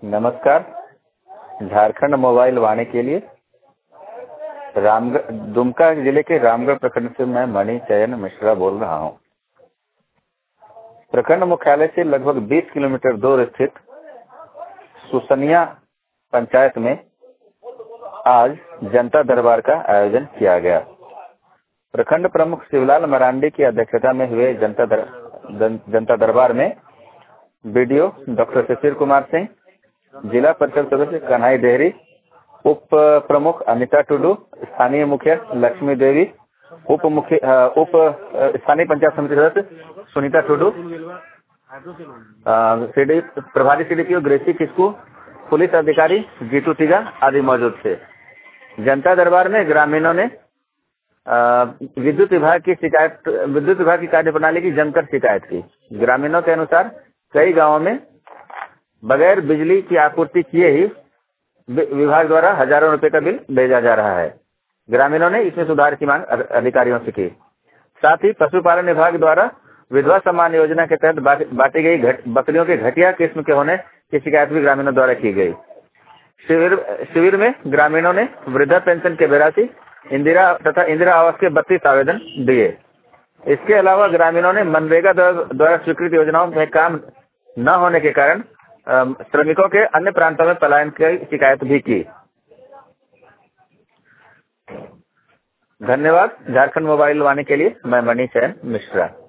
नमस्कार। झारखंड मोबाइल वाणी के लिए रामगढ़ दुमका जिले के रामगढ़ प्रखंड से मैं मणि चयन मिश्रा बोल रहा हूं। प्रखंड मुख्यालय से लगभग 20 किलोमीटर दूर स्थित सुसनिया पंचायत में आज जनता दरबार का आयोजन किया गया। प्रखंड प्रमुख शिवलाल मरांडी की अध्यक्षता में हुए जनता दरबार में बीडीओ डॉक्टर शिशिर कुमार सिंह, जिला परिषद सदस्य कन्हई देहरी, उप प्रमुख अमिता टुडू, स्थानीय मुखिया लक्ष्मी देवी, उप स्थानीय पंचायत समिति सदस्य सुनीता टुडू, प्रभारी सीडीपीओ ग्रेसी किस्कू, पुलिस अधिकारी जीतू तिगा आदि मौजूद थे। जनता दरबार में ग्रामीणों ने विद्युत विभाग की कार्यप्रणाली की जमकर शिकायत की। ग्रामीणों के अनुसार कई गांवों में बगैर बिजली की आपूर्ति किए ही विभाग द्वारा हजारों रुपए का बिल भेजा जा रहा है। ग्रामीणों ने इसमें सुधार की मांग अधिकारियों से की। साथ ही पशुपालन विभाग द्वारा विधवा सम्मान योजना के तहत बांटी गई बकरियों के घटिया किस्म के होने की शिकायत भी ग्रामीणों द्वारा की गई। शिविर में ग्रामीणों ने वृद्धा पेंशन के 82 तथा इंदिरा आवास के 32 आवेदन दिए। इसके अलावा ग्रामीणों ने मनरेगा द्वारा स्वीकृत योजनाओं में काम न होने के कारण श्रमिकों के अन्य प्रांतों में पलायन की शिकायत भी की। धन्यवाद। झारखंड मोबाइल वाणी के लिए मैं मणि चयन मिश्रा।